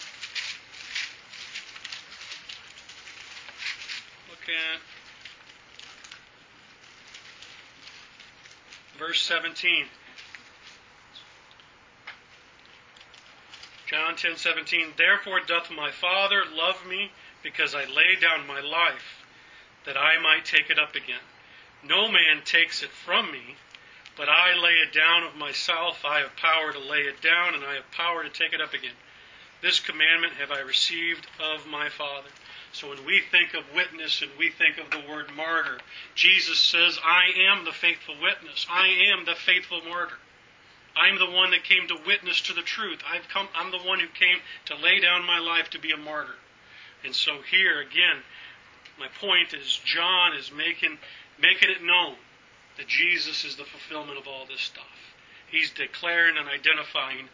Look at verse 17. John 10:17. Therefore doth my Father love me, because I lay down my life, that I might take it up again. No man takes it from me, But I lay it down of myself. I have power to lay it down, and I have power to take it up again. This commandment have I received of my Father. So when we think of witness and we think of the word martyr, Jesus says, I am the faithful witness. I am the faithful martyr. I'm the one that came to witness to the truth. I'm the one who came to lay down my life to be a martyr. And so here again, my point is John is making it known that Jesus is the fulfillment of all this stuff. He's declaring and identifying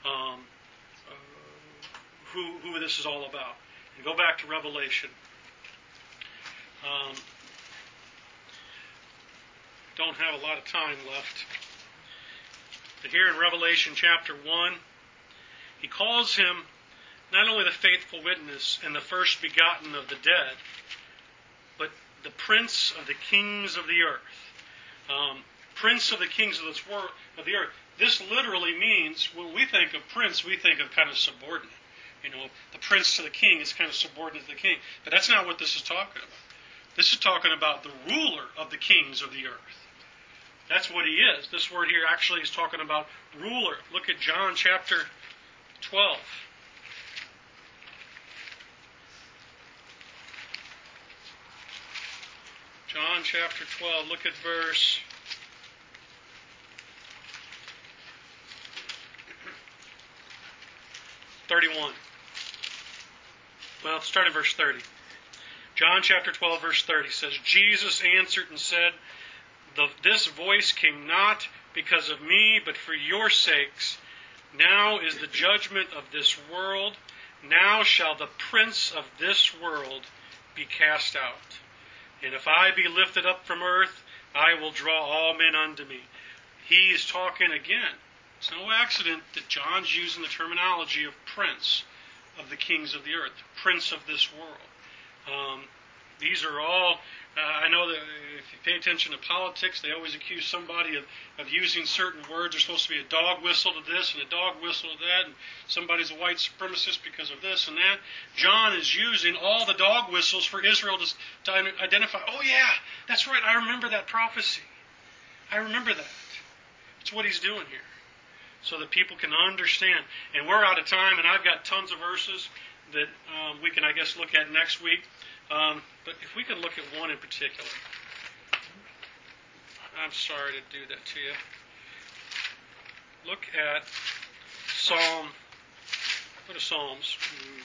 who this is all about. And go back to Revelation. Don't have a lot of time left. But here in Revelation chapter 1, he calls him not only the faithful witness and the first begotten of the dead, but the prince of the kings of the earth. Prince of the kings of this world, of the earth. This literally means, when we think of prince, we think of kind of subordinate. You know, the prince to the king is kind of subordinate to the king. But that's not what this is talking about. This is talking about the ruler of the kings of the earth. That's what he is. This word here actually is talking about ruler. Look at John chapter 12. John chapter 12, look at verse 31. Well, start at verse 30. John chapter 12, verse 30 says, Jesus answered and said, This voice came not because of me, but for your sakes. Now is the judgment of this world. Now shall the prince of this world be cast out. And if I be lifted up from earth, I will draw all men unto me. He is talking again. It's no accident that John's using the terminology of prince of the kings of the earth, prince of this world. These are all, I know that if you pay attention to politics, they always accuse somebody of using certain words. There's supposed to be a dog whistle to this and a dog whistle to that, and somebody's a white supremacist because of this and that. John is using all the dog whistles for Israel to identify, oh yeah, that's right, I remember that prophecy. I remember that. That's what he's doing here, so that people can understand. And we're out of time, and I've got tons of verses that we can, I guess, look at next week. But if we could look at one in particular. I'm sorry to do that to you. Look at go to Psalms.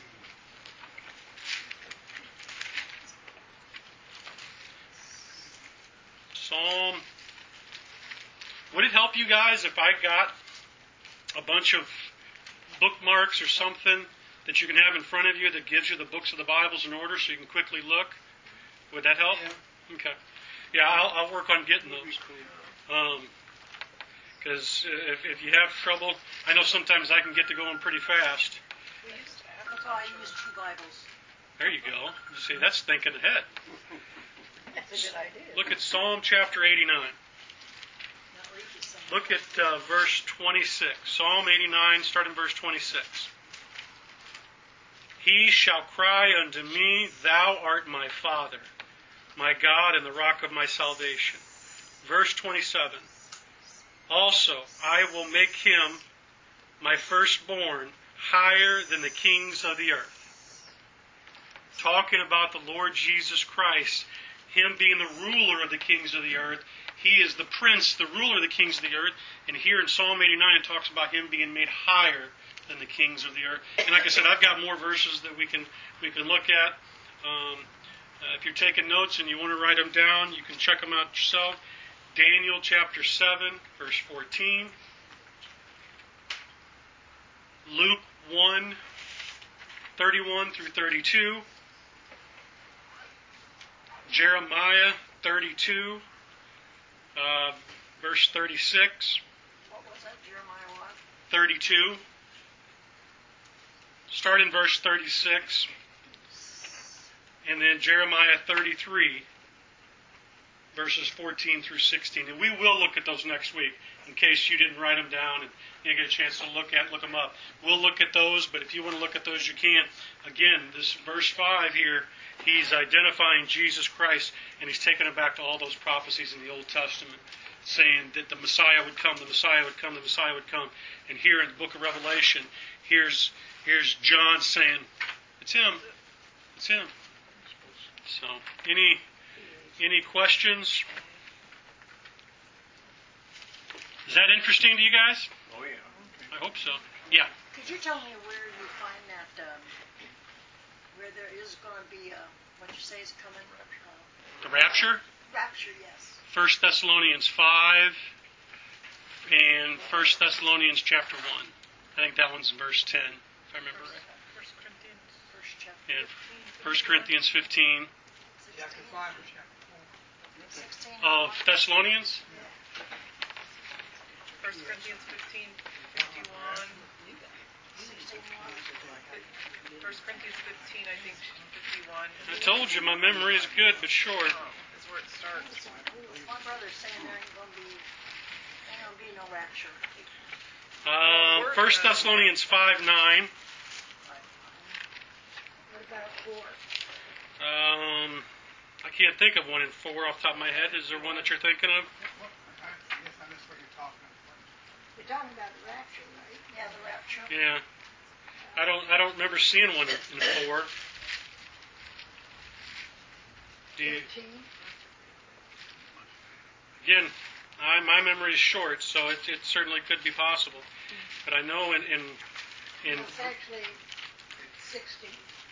Would it help you guys if I got a bunch of bookmarks or something that you can have in front of you that gives you the books of the Bibles in order so you can quickly look? Would that help?
Yeah.
Okay. Yeah, I'll work on getting those. Because if you have trouble, I know sometimes I can get to going pretty fast.
We used to have
That's why I use 2 Bibles.
There you go. You see, that's thinking ahead.
That's a good idea.
Look at Psalm chapter 89.
Now read this some.
Look at verse 26. Psalm 89, starting verse 26. He shall cry unto me, Thou art my Father, my God, and the rock of my salvation. Verse 27. Also, I will make him, my firstborn, higher than the kings of the earth. Talking about the Lord Jesus Christ, him being the ruler of the kings of the earth. He is the prince, the ruler of the kings of the earth. And here in Psalm 89, it talks about him being made higher than the kings of the earth. And like I said, I've got more verses that we can look at. If you're taking notes and you want to write them down, you can check them out yourself. Daniel chapter 7, verse 14. Luke 1, 31 through 32. Jeremiah 32, verse 36.
What was that, Jeremiah what?
32. Start in verse 36. And then Jeremiah 33, verses 14 through 16. And we will look at those next week in case you didn't write them down and you get a chance to look them up. We'll look at those, but if you want to look at those, you can. Again, this verse 5 here, he's identifying Jesus Christ, and he's taking it back to all those prophecies in the Old Testament. saying that the Messiah would come, the Messiah would come, the Messiah would come. And here in the book of Revelation, here's John saying, it's him. It's him. So, any questions? Is that interesting to you guys?
Oh, yeah.
I hope so. Yeah.
Could you tell me where you find that, where there is going to be, what you say is coming?
The rapture?
Rapture, yes.
1 Thessalonians 5 and 1 Thessalonians chapter 1. I think that one's in verse 10, if I remember right.
First Corinthians.
First chapter.
And 1 Corinthians 15
Chapter 5 or chapter
16.
of Thessalonians.
1 Corinthians 15, 51.
16.
1 Corinthians 15, I think, 51.
I told you my memory is good but short.
Is where it starts.
My brother's saying there ain't going to be no rapture.
1 Thessalonians 5:9.
What about 4?
I can't think of one in 4 off the top of my head. Is there one that you're thinking of?
I guess I missed what you're talking about.
You're talking about the rapture, right? Yeah, the rapture.
Yeah. I don't remember seeing one in 4. Do you?
13.
Again, my memory is short, so it certainly could be possible. But I know in
It's actually 16.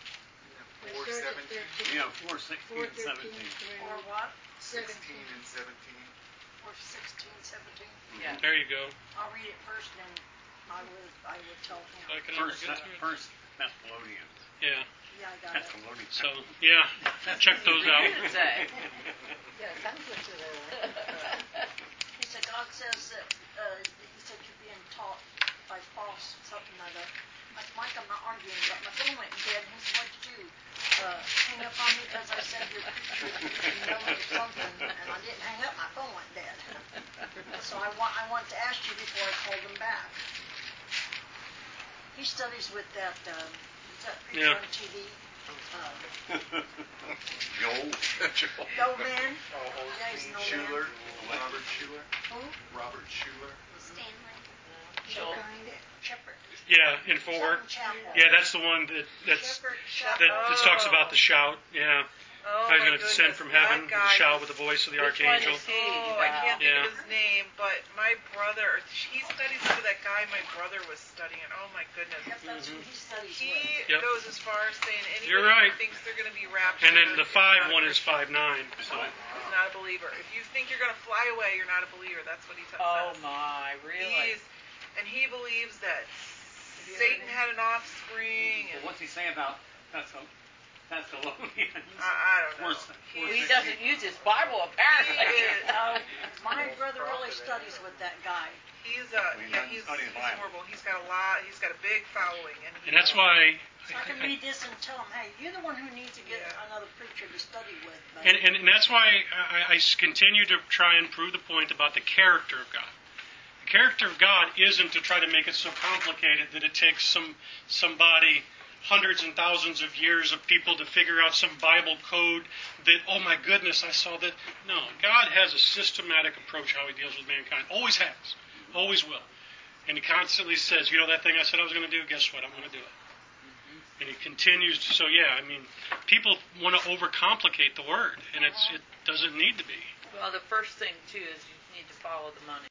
4:17. Yeah, 4:16 and 17.
Or what?
16 and 17.
Or 16, 17.
Yeah.
there you go.
I'll read it first, then I would tell him.
I can never
First
get to it.
Thessalonians.
Yeah.
Yeah, I got it.
Thessalonians.
So yeah, check those out.
Say.
Yeah, conflict of there. He said, God says that, he said you're being taught by false something or other. I said, Mike, I'm not arguing, but my phone went dead. And he said, what did you do? Hang up on me because I said your preacher yelling or something, and I didn't hang up, my phone went dead. So I want to ask you before I called him back. He studies with that preacher
Yeah.
on TV.
Joel.
Yo man. Yeah, he's an old
Schuler.
man.
Robert Schuler.
Who?
Robert Schuler.
Stanley.
Joel.
Shepherd.
Yeah, in 4.
Something Chapel.
Yeah, that's the one that's
Shepherd.
that talks about the shout. Yeah.
Oh,
He's
my
going to descend
goodness,
from heaven with
that
a
guy
shout
is-
with the voice of the
Which one
archangel.
is he?
Oh, I can't think
Yeah.
of his name, but my brother, he studies with that guy my brother was studying. Oh my goodness.
Yep, that's who he studies
He
with.
Yep.
goes as far as saying anybody
You're right.
who thinks they're going to be raptured
And then the
is
5
not
one
a
is
Christian,
5:9. So
is not a believer. If you think you're going to fly away, you're not a believer. That's what he says.
Oh my, really?
And he believes that Satan had an offspring. And
Well, what's he say about Thessalonians?
I don't know.
He doesn't use his Bible apparently.
My brother really studies with that guy.
He's
doesn't
he's
study the Bible.
horrible. He's got a big following,
and that's why.
So I can read this and tell him, hey, you're the one who needs to get another preacher to study with. Buddy.
And that's why I continue to try and prove the point about the character of God. The character of God isn't to try to make it so complicated that it takes somebody hundreds and thousands of years of people to figure out some Bible code that, oh my goodness, I saw that. No, God has a systematic approach how he deals with mankind. Always has. Always will. And he constantly says, you know that thing I said I was going to do? Guess what? I'm going to do it. And he continues to, so yeah, I mean, people want to overcomplicate the word, and it doesn't need to be.
Well, the first thing too is you need to follow the money.